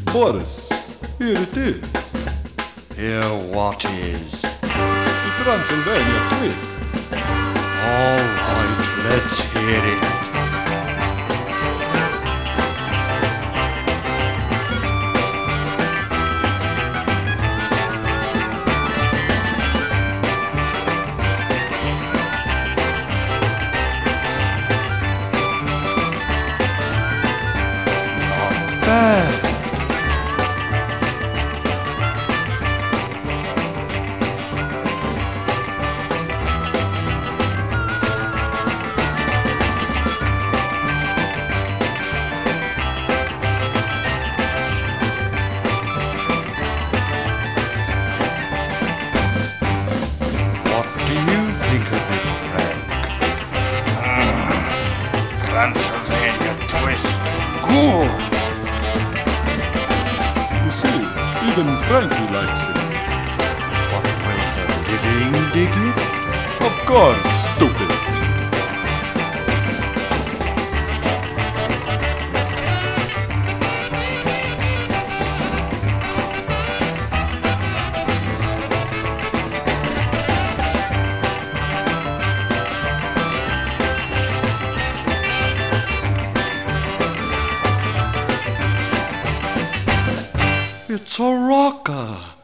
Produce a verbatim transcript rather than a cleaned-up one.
Boris, here it is. Here what is? The Transylvania Twist. All right, let's hear it. Not bad. Transylvania Twist. Good. You see, even Frankie likes it. But will the living dig it? Of course, stupid. It's a rocker.